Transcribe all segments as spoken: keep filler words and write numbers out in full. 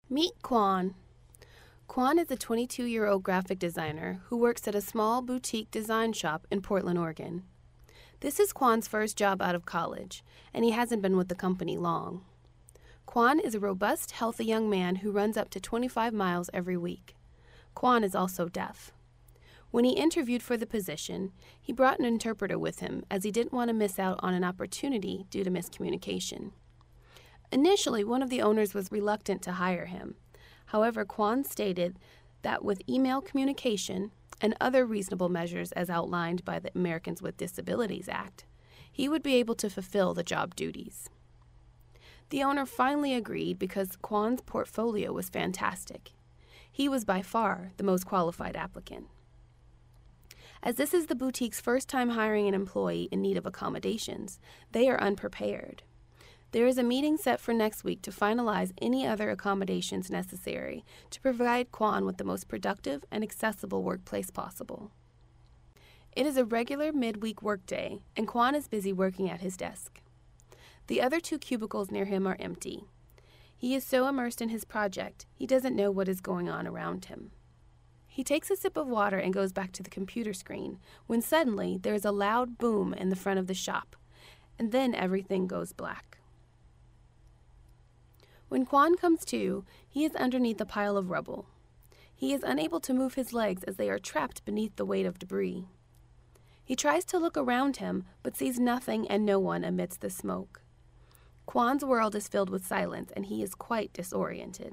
Meet Quan. Quan is a twenty-two-year-old graphic designer who works at a small boutique design shop in Portland, Oregon. This is Quan's first job out of college, and he hasn't been with the company long. Quan is a robust, healthy young man who runs up to twenty-five miles every week. Quan is also deaf. When he interviewed for the position, he brought an interpreter with him as he didn't want to miss out on an opportunity due to miscommunication. Initially, one of the owners was reluctant to hire him. However, Quan stated that with email communication and other reasonable measures as outlined by the Americans with Disabilities Act, he would be able to fulfill the job duties. The owner finally agreed because Quan's portfolio was fantastic. He was by far the most qualified applicant. As this is the boutique's first time hiring an employee in need of accommodations, they are unprepared. There is a meeting set for next week to finalize any other accommodations necessary to provide Quan with the most productive and accessible workplace possible. It is a regular midweek workday, and Quan is busy working at his desk. The other two cubicles near him are empty. He is so immersed in his project, he doesn't know what is going on around him. He takes a sip of water and goes back to the computer screen, when suddenly there is a loud boom in the front of the shop, and then everything goes black. When Quan comes to, he is underneath a pile of rubble. He is unable to move his legs as they are trapped beneath the weight of debris. He tries to look around him, but sees nothing and no one amidst the smoke. Quan's world is filled with silence, and he is quite disoriented.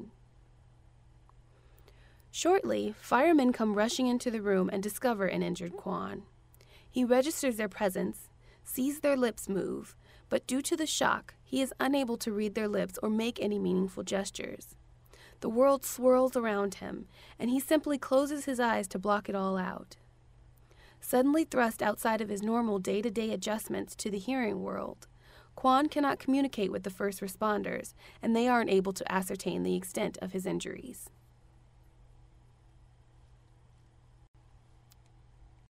Shortly, firemen come rushing into the room and discover an injured Quan. He registers their presence, sees their lips move, but due to the shock, he is unable to read their lips or make any meaningful gestures. The world swirls around him, and he simply closes his eyes to block it all out. Suddenly thrust outside of his normal day-to-day adjustments to the hearing world, Quan cannot communicate with the first responders, and they aren't able to ascertain the extent of his injuries.